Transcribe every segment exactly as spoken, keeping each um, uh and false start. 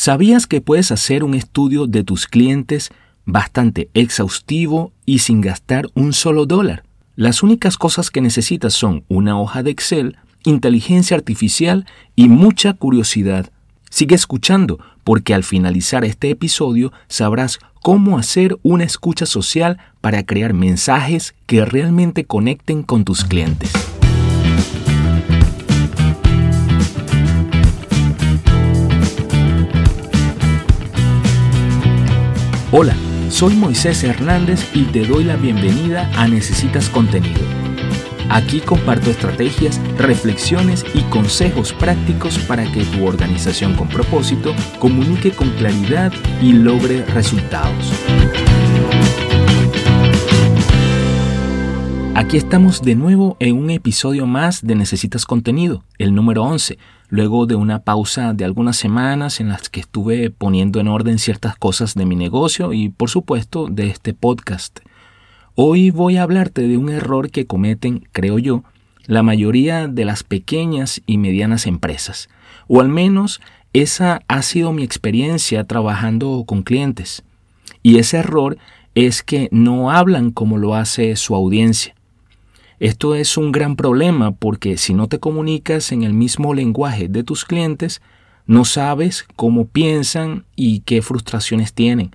¿Sabías que puedes hacer un estudio de tus clientes bastante exhaustivo y sin gastar un solo dólar? Las únicas cosas que necesitas son una hoja de Excel, inteligencia artificial y mucha curiosidad. Sigue escuchando, porque al finalizar este episodio sabrás cómo hacer una escucha social para crear mensajes que realmente conecten con tus clientes. Hola, soy Moisés Hernández y te doy la bienvenida a Necesitas Contenido. Aquí comparto estrategias, reflexiones y consejos prácticos para que tu organización con propósito comunique con claridad y logre resultados. Aquí estamos de nuevo en un episodio más de Necesitas Contenido, el número once, luego de una pausa de algunas semanas en las que estuve poniendo en orden ciertas cosas de mi negocio y, por supuesto, de este podcast. Hoy voy a hablarte de un error que cometen, creo yo, la mayoría de las pequeñas y medianas empresas, o al menos esa ha sido mi experiencia trabajando con clientes. Y ese error es que no hablan como lo hace su audiencia. Esto es un gran problema porque si no te comunicas en el mismo lenguaje de tus clientes, no sabes cómo piensan y qué frustraciones tienen,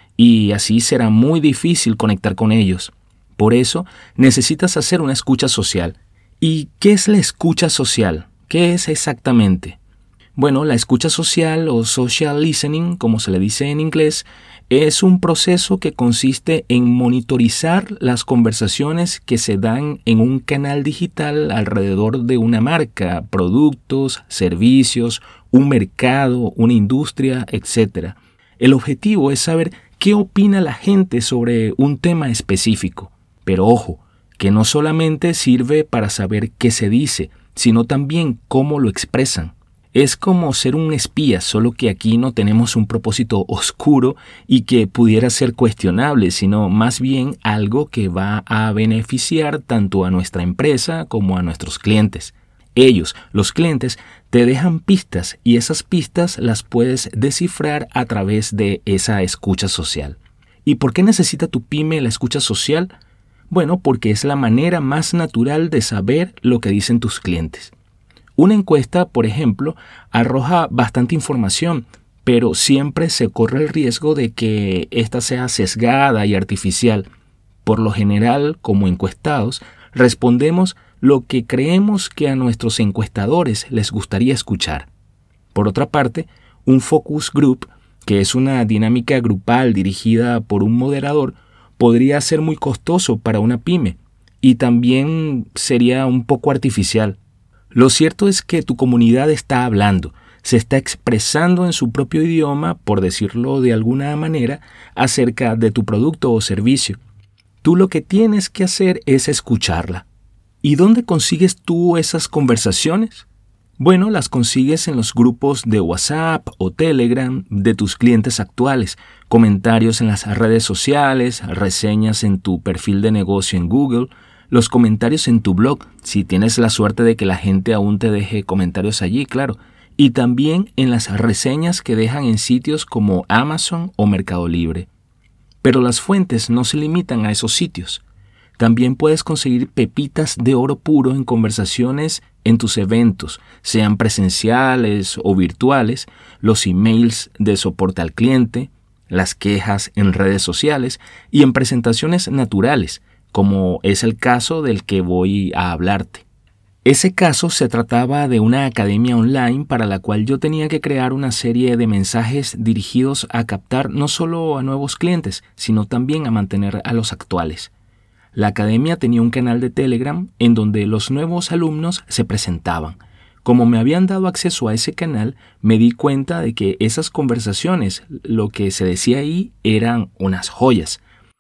y así será muy difícil conectar con ellos. Por eso, necesitas hacer una escucha social. ¿Y qué es la escucha social? ¿Qué es exactamente? Bueno, la escucha social o social listening, como se le dice en inglés, es un proceso que consiste en monitorizar las conversaciones que se dan en un canal digital alrededor de una marca, productos, servicios, un mercado, una industria, etcétera. El objetivo es saber qué opina la gente sobre un tema específico. Pero ojo, que no solamente sirve para saber qué se dice, sino también cómo lo expresan. Es como ser un espía, solo que aquí no tenemos un propósito oscuro y que pudiera ser cuestionable, sino más bien algo que va a beneficiar tanto a nuestra empresa como a nuestros clientes. Ellos, los clientes, te dejan pistas y esas pistas las puedes descifrar a través de esa escucha social. ¿Y por qué necesita tu pyme la escucha social? Bueno, porque es la manera más natural de saber lo que dicen tus clientes. Una encuesta, por ejemplo, arroja bastante información, pero siempre se corre el riesgo de que ésta sea sesgada y artificial. Por lo general, como encuestados, respondemos lo que creemos que a nuestros encuestadores les gustaría escuchar. Por otra parte, un focus group, que es una dinámica grupal dirigida por un moderador, podría ser muy costoso para una pyme y también sería un poco artificial. Lo cierto es que tu comunidad está hablando, se está expresando en su propio idioma, por decirlo de alguna manera, acerca de tu producto o servicio. Tú lo que tienes que hacer es escucharla. ¿Y dónde consigues tú esas conversaciones? Bueno, las consigues en los grupos de WhatsApp o Telegram de tus clientes actuales, comentarios en las redes sociales, reseñas en tu perfil de negocio en Google, los comentarios en tu blog, si tienes la suerte de que la gente aún te deje comentarios allí, claro, y también en las reseñas que dejan en sitios como Amazon o Mercado Libre. Pero las fuentes no se limitan a esos sitios. También puedes conseguir pepitas de oro puro en conversaciones en tus eventos, sean presenciales o virtuales, los emails de soporte al cliente, las quejas en redes sociales y en presentaciones naturales, como es el caso del que voy a hablarte. Ese caso se trataba de una academia online para la cual yo tenía que crear una serie de mensajes dirigidos a captar no solo a nuevos clientes, sino también a mantener a los actuales. La academia tenía un canal de Telegram en donde los nuevos alumnos se presentaban. Como me habían dado acceso a ese canal, me di cuenta de que esas conversaciones, lo que se decía ahí, eran unas joyas.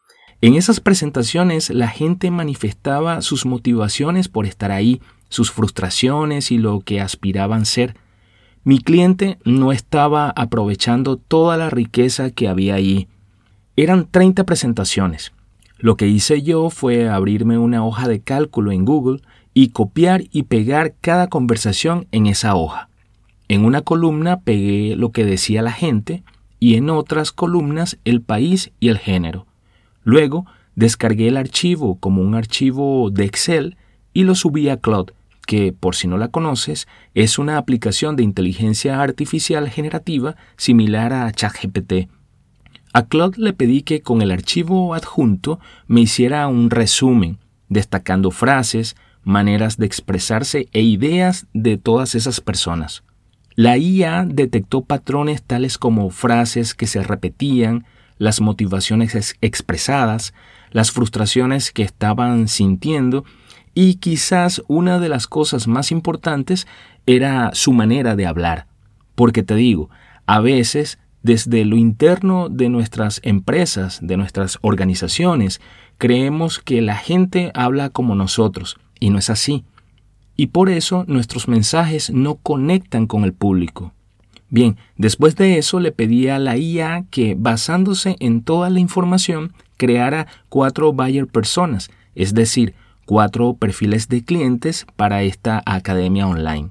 En esas presentaciones la gente manifestaba sus motivaciones por estar ahí, sus frustraciones y lo que aspiraban ser. Mi cliente no estaba aprovechando toda la riqueza que había allí. Eran treinta presentaciones. Lo que hice yo fue abrirme una hoja de cálculo en Google y copiar y pegar cada conversación en esa hoja. En una columna pegué lo que decía la gente y en otras columnas el país y el género. Luego descargué el archivo como un archivo de Excel y lo subí a Claude, que, por si no la conoces, es una aplicación de inteligencia artificial generativa similar a ChatGPT. A Claude le pedí que con el archivo adjunto me hiciera un resumen, destacando frases, maneras de expresarse e ideas de todas esas personas. La I A detectó patrones tales como frases que se repetían, las motivaciones ex- expresadas, las frustraciones que estaban sintiendo y quizás una de las cosas más importantes era su manera de hablar. Porque te digo, a veces desde lo interno de nuestras empresas, de nuestras organizaciones, creemos que la gente habla como nosotros y no es así. Y por eso nuestros mensajes no conectan con el público. Bien, después de eso le pedí a la I A que, basándose en toda la información, creara cuatro buyer personas, es decir, cuatro perfiles de clientes para esta academia online.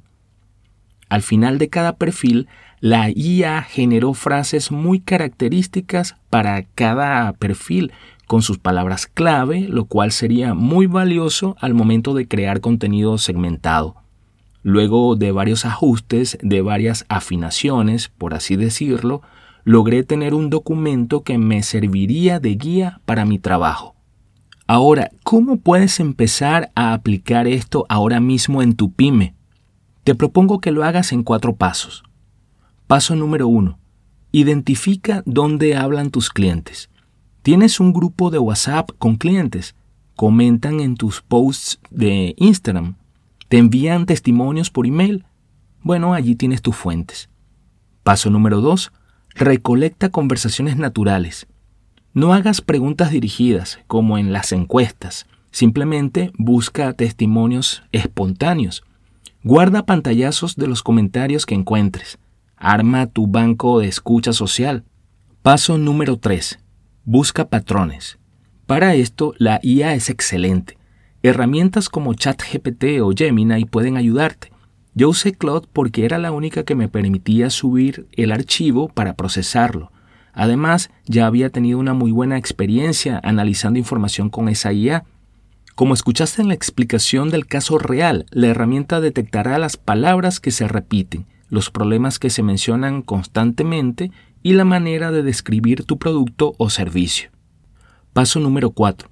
Al final de cada perfil, la I A generó frases muy características para cada perfil, con sus palabras clave, lo cual sería muy valioso al momento de crear contenido segmentado. Luego de varios ajustes, de varias afinaciones, por así decirlo, logré tener un documento que me serviría de guía para mi trabajo. Ahora, ¿cómo puedes empezar a aplicar esto ahora mismo en tu pyme? Te propongo que lo hagas en cuatro pasos. Paso número uno. Identifica dónde hablan tus clientes. ¿Tienes un grupo de WhatsApp con clientes? ¿Comentan en tus posts de Instagram? ¿Te envían testimonios por email? Bueno, allí tienes tus fuentes. Paso número dos. Recolecta conversaciones naturales. No hagas preguntas dirigidas, como en las encuestas. Simplemente busca testimonios espontáneos. Guarda pantallazos de los comentarios que encuentres. Arma tu banco de escucha social. Paso número tres. Busca patrones. Para esto, la I A es excelente. Herramientas como ChatGPT o Gemini pueden ayudarte. Yo usé Claude porque era la única que me permitía subir el archivo para procesarlo. Además, ya había tenido una muy buena experiencia analizando información con esa I A. Como escuchaste en la explicación del caso real, la herramienta detectará las palabras que se repiten, los problemas que se mencionan constantemente y la manera de describir tu producto o servicio. Paso número cuatro.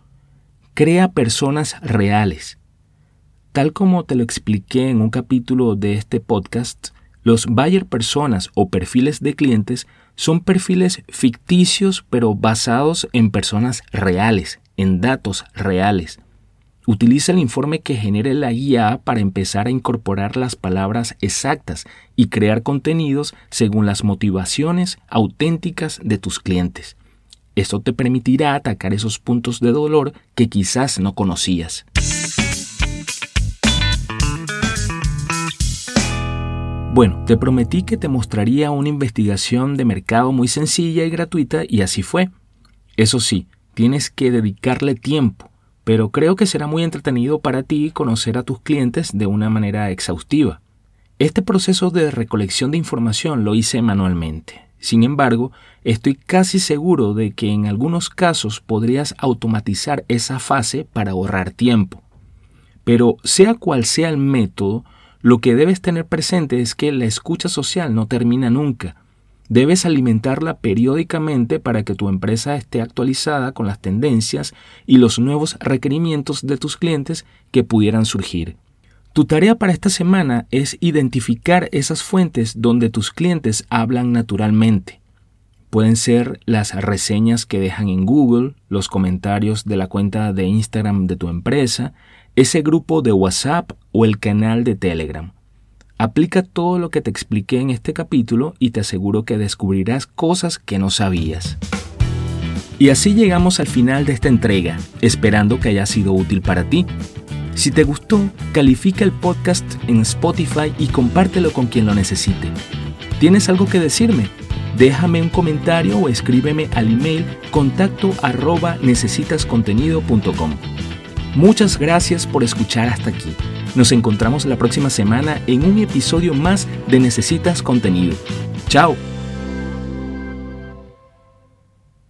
Crea personas reales. Tal como te lo expliqué en un capítulo de este podcast, los buyer personas o perfiles de clientes son perfiles ficticios pero basados en personas reales, en datos reales. Utiliza el informe que genere la I A para empezar a incorporar las palabras exactas y crear contenidos según las motivaciones auténticas de tus clientes. Esto te permitirá atacar esos puntos de dolor que quizás no conocías. Bueno, te prometí que te mostraría una investigación de mercado muy sencilla y gratuita y así fue. Eso sí, tienes que dedicarle tiempo, pero creo que será muy entretenido para ti conocer a tus clientes de una manera exhaustiva. Este proceso de recolección de información lo hice manualmente. Sin embargo, estoy casi seguro de que en algunos casos podrías automatizar esa fase para ahorrar tiempo. Pero sea cual sea el método, lo que debes tener presente es que la escucha social no termina nunca. Debes alimentarla periódicamente para que tu empresa esté actualizada con las tendencias y los nuevos requerimientos de tus clientes que pudieran surgir. Tu tarea para esta semana es identificar esas fuentes donde tus clientes hablan naturalmente. Pueden ser las reseñas que dejan en Google, los comentarios de la cuenta de Instagram de tu empresa, ese grupo de WhatsApp o el canal de Telegram. Aplica todo lo que te expliqué en este capítulo y te aseguro que descubrirás cosas que no sabías. Y así llegamos al final de esta entrega, esperando que haya sido útil para ti. Si te gustó, califica el podcast en Spotify y compártelo con quien lo necesite. ¿Tienes algo que decirme? Déjame un comentario o escríbeme al email contacto arroba necesitascontenido punto com. Muchas gracias por escuchar hasta aquí. Nos encontramos la próxima semana en un episodio más de Necesitas Contenido. ¡Chao!